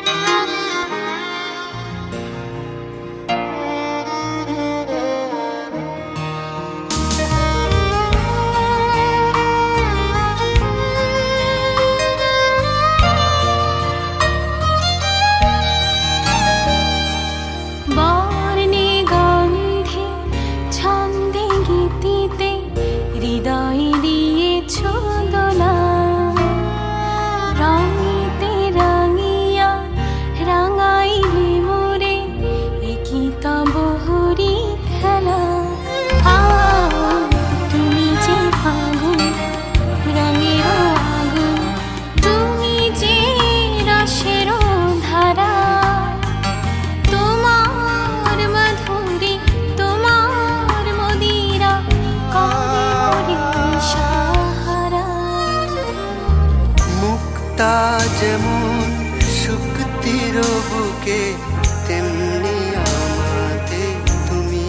যেমন শুক্তির বুকে তেমনি আমাতে তুমি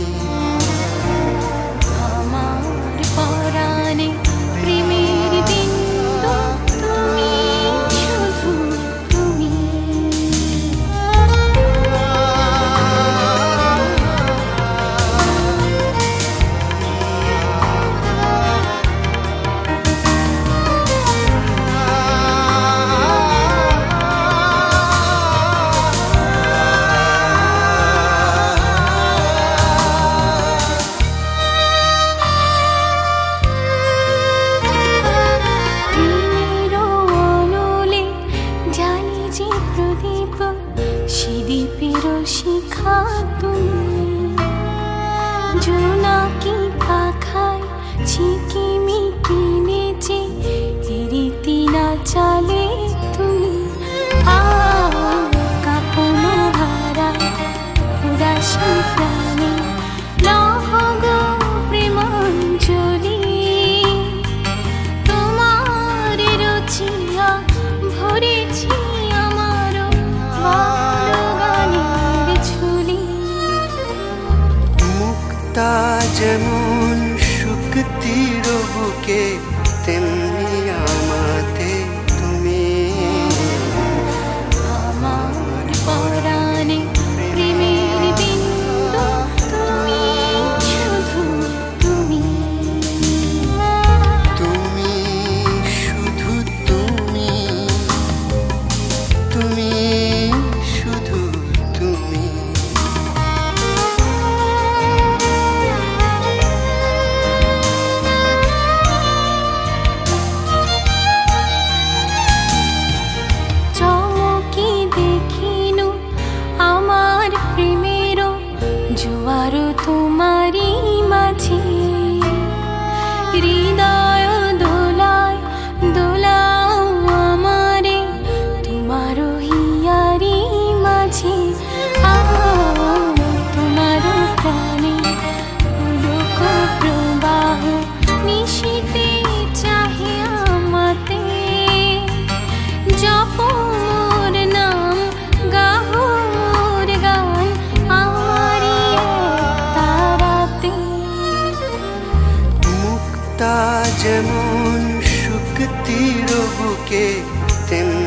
আমার পরাণে প্রেমের বিন্দু তুমি শুধু তুমি শিখা তুমি জোনাকি পাখায় ঝিকিমিকি নেচে রীতি না চালে তুমি কাপনো হারায় উদাসী প্রাণে লহগ প্রেমাঞ্জলি তোমার রচিয়া ভরেছি আমারও মুক্তা যেমন শুক্তির বুকে তেমনি আমাতে তুমি আমার পরাণে প্রেমের বিন্দু তুমি শুধু তুমি তুমি শুধু তুমি তুমি শুধু তুমি জোয়ার তোমারি মাঝে হৃদয় দোলায় দোলাও আমারে তোমার হিয়ারি মাঝে তোমার প্রাণে লোক প্রবাহ নিশীতে চাহে আমাতে জপ মোর নাম গাহ মোর গান যেমন শুক্তির বুকে তেমনি